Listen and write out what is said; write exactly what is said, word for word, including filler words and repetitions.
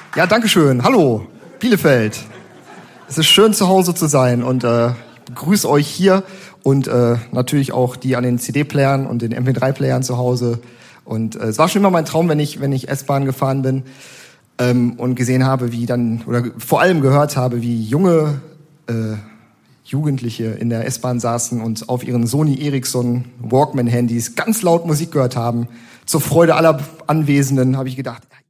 Ja, danke schön. Hallo, Bielefeld. Es ist schön, zu Hause zu sein und äh, ich begrüße euch hier und äh, natürlich auch die an den C D-Playern und den M P drei Playern zu Hause. Und äh, es war schon immer mein Traum, wenn ich wenn ich S-Bahn gefahren bin ähm, und gesehen habe, wie dann, oder vor allem gehört habe, wie junge äh, Jugendliche in der S-Bahn saßen und auf ihren Sony Ericsson Walkman-Handys ganz laut Musik gehört haben. Zur Freude aller Anwesenden habe ich gedacht,